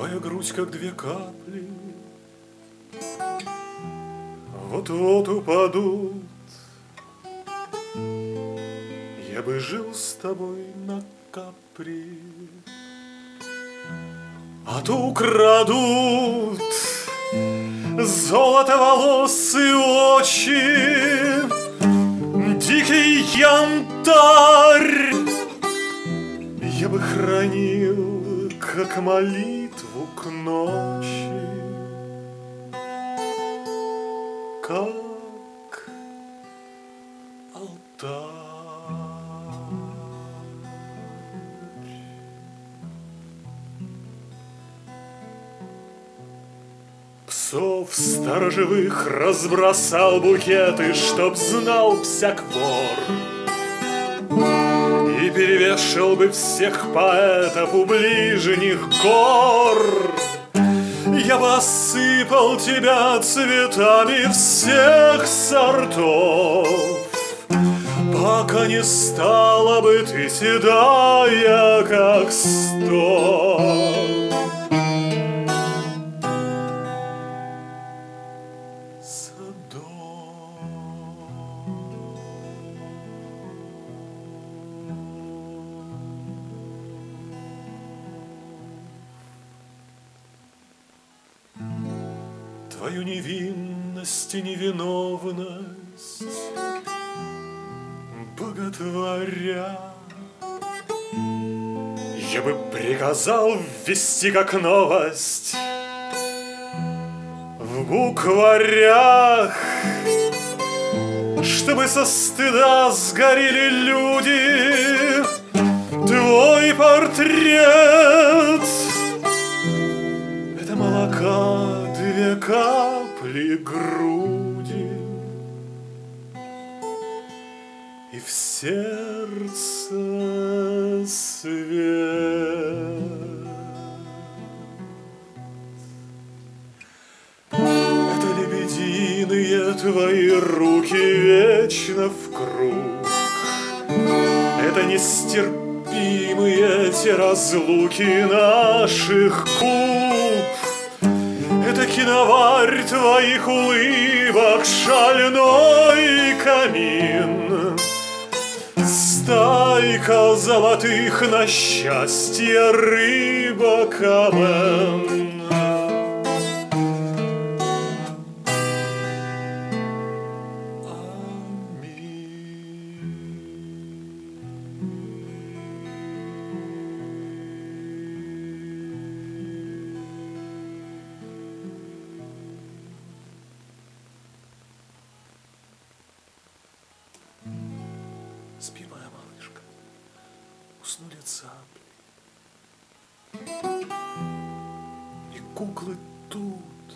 Твоя грудь, как две капли, вот-вот упадут. Я бы жил с тобой на Капри, а то украдут золотоволосые очи, дикий янтарь. Я бы хранил, как молитву к ночи, как алтарь. Псов сторожевых разбросал букеты, чтоб знал всяк вор, и перевешал бы всех поэтов у ближних гор. Я бы осыпал тебя цветами всех сортов, пока не стала бы ты седая, как стол. Твою невинность и невиновность боготворя, я бы приказал ввести как новость в букварях, чтобы со стыда сгорели люди. Твой портрет — это молока две капли груди, и в сердце свет. Это лебединые твои руки вечно в круг, это нестерпимые те разлуки наших губ. Это киноварь твоих улыбок, шальной камин, стайка золотых на счастье рыбок амен. Спи, моя малышка, уснули цапли, и куклы тут.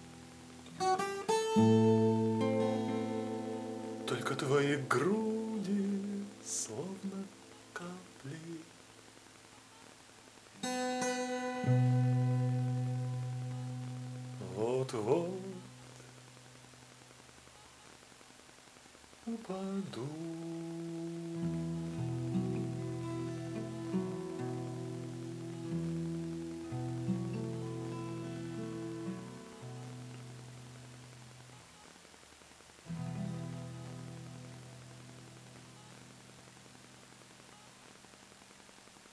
Только твои груди словно капли. Вот-вот упаду.